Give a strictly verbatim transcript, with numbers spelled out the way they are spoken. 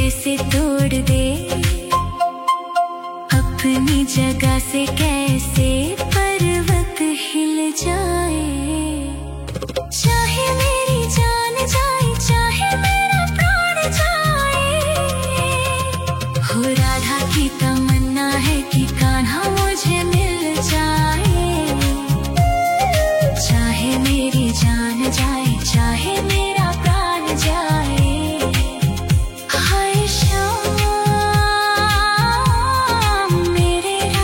से तोड़ दे, अपनी जगह से कैसे पर्वत हिल जाए। चाहे मेरी जान जाए, चाहे मेरा प्राण जाए, हो राधा की तमन्ना है कि कान्हा मुझे